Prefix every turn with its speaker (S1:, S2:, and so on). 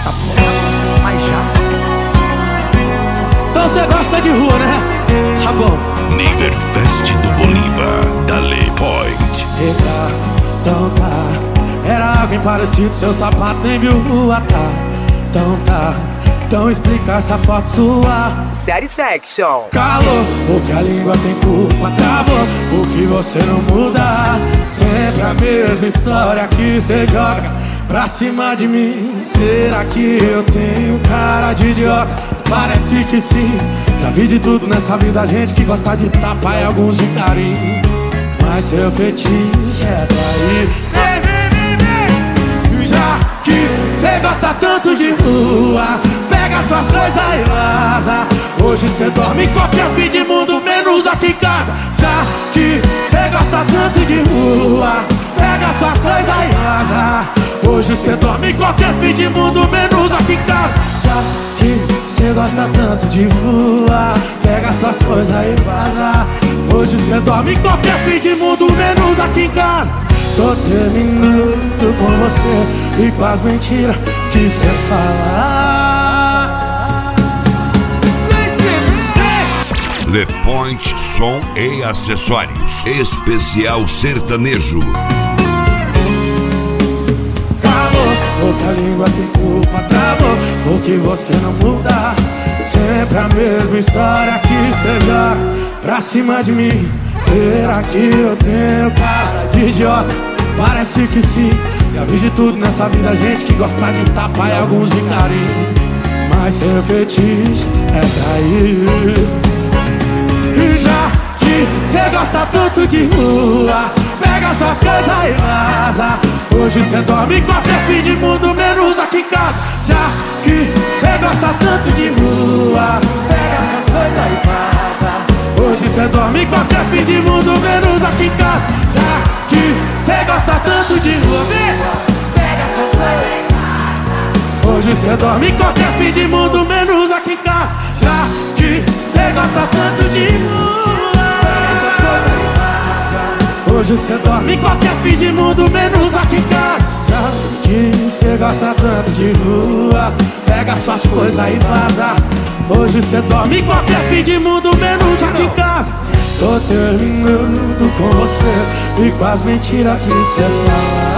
S1: Tá bom, mas já. Então você gosta de rua, né? Tá bom.
S2: Neverfest do Bolívar, Dale Point.
S1: Eita, então tá. Era alguém parecido, seu sapato nem viu rua, tá. Então tá. Então explica essa foto sua.
S3: Satisfaction.
S1: Calor, porque a língua tem culpa. Travou, porque você não muda. Sempre a mesma história que você joga pra cima de mim. Será que eu tenho cara de idiota? Parece que sim. Já vi de tudo nessa vida, gente que gosta de tapa e alguns de carinho. Mas seu fetiche é trair. Já que cê gosta tanto de rua, pega suas coisas e vaza. Hoje cê dorme em qualquer fim de mundo, menos aqui em casa. Já que cê gosta tanto de rua, pega suas coisas e vaza. Hoje cê dorme em qualquer fim de mundo, menos aqui em casa. Já que cê gosta tanto de rua, pega suas coisas e vaza. Hoje cê dorme em qualquer fim de mundo, menos aqui em casa. Tô terminando com você e com as mentiras que cê fala.
S2: Le Point Som e Acessórios. Especial sertanejo.
S1: Calor, porque a língua tem culpa. Travou, porque você não muda. Sempre a mesma história que cê joga pra cima de mim. Será que eu tenho cara de idiota? Parece que sim. Já vi de tudo nessa vida, gente que gosta de tapa e alguns de carinho. Mas seu fetiche é trair. E já que cê gosta tanto de rua, pega suas coisas e vaza. Hoje cê dorme em qualquer fim de mundo, menos aqui em casa. Já que cê gosta tanto de rua, pega suas coisas e vaza. Hoje cê dorme em qualquer fim de mundo, menos aqui em casa. Já que cê gosta tanto de rua, pega suas coisas e vaza. Hoje cê dorme em qualquer fim de mundo, menos aqui em casa. Já que cê gosta tanto de rua, pega suas coisas e vaza. Hoje cê dorme em qualquer fim de mundo, menos aqui em casa. Já que cê gosta tanto de rua, pega suas coisas e vaza. Hoje cê dorme em qualquer fim de mundo, menos aqui em casa. Tô terminando com você e com as mentiras que cê fala.